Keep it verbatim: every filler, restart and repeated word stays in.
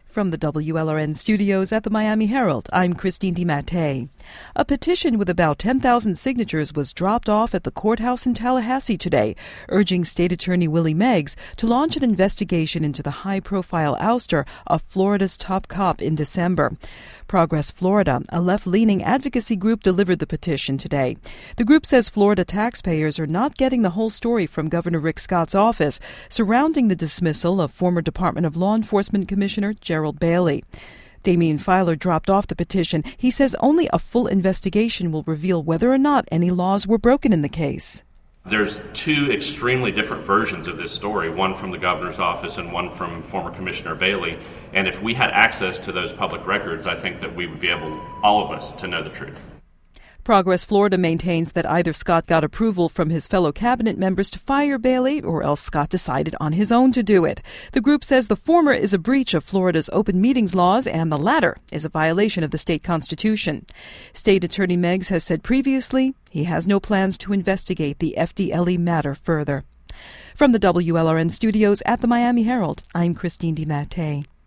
From the W L R N studios at the Miami Herald, I'm Christine DiMattei. A petition with about ten thousand signatures was dropped off at the courthouse in Tallahassee today, urging State Attorney Willie Meggs to launch an investigation into the high-profile ouster of Florida's top cop in December. Progress Florida, a left-leaning advocacy group, delivered the petition today. The group says Florida taxpayers are not getting the whole story from Governor Rick Scott's office surrounding the dismissal of former Department of Law Enforcement Commissioner Gerald Bailey. Damian Filer dropped off the petition. He says only a full investigation will reveal whether or not any laws were broken in the case. There's two extremely different versions of this story, one from the governor's office and one from former Commissioner Bailey. And if we had access to those public records, I think that we would be able, all of us, to know the truth. Progress Florida maintains that either Scott got approval from his fellow cabinet members to fire Bailey, or else Scott decided on his own to do it. The group says the former is a breach of Florida's open meetings laws and the latter is a violation of the state constitution. State Attorney Meggs has said previously he has no plans to investigate the F D L E matter further. From the W L R N studios at the Miami Herald, I'm Christine DiMattei.